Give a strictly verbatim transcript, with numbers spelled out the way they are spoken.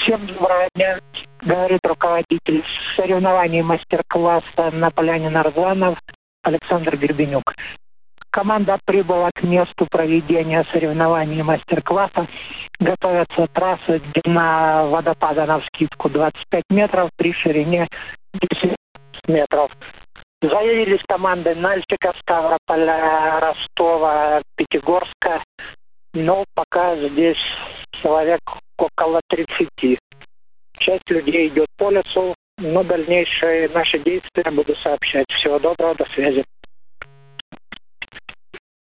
Всем доброго дня, говорит руководитель соревнований мастер-класса на поляне Нарзанов Александр Гребенюк. Команда прибыла к месту проведения соревнований мастер-класса. Готовятся трассы длина водопада навскидку двадцать пять метров при ширине десять метров. Заявились команды Нальчика, Ставрополя, Ростова, Пятигорска. Но пока здесь человек около тридцати. Часть людей идет по лесу, но дальнейшие наши действия буду сообщать. Всего доброго, до связи.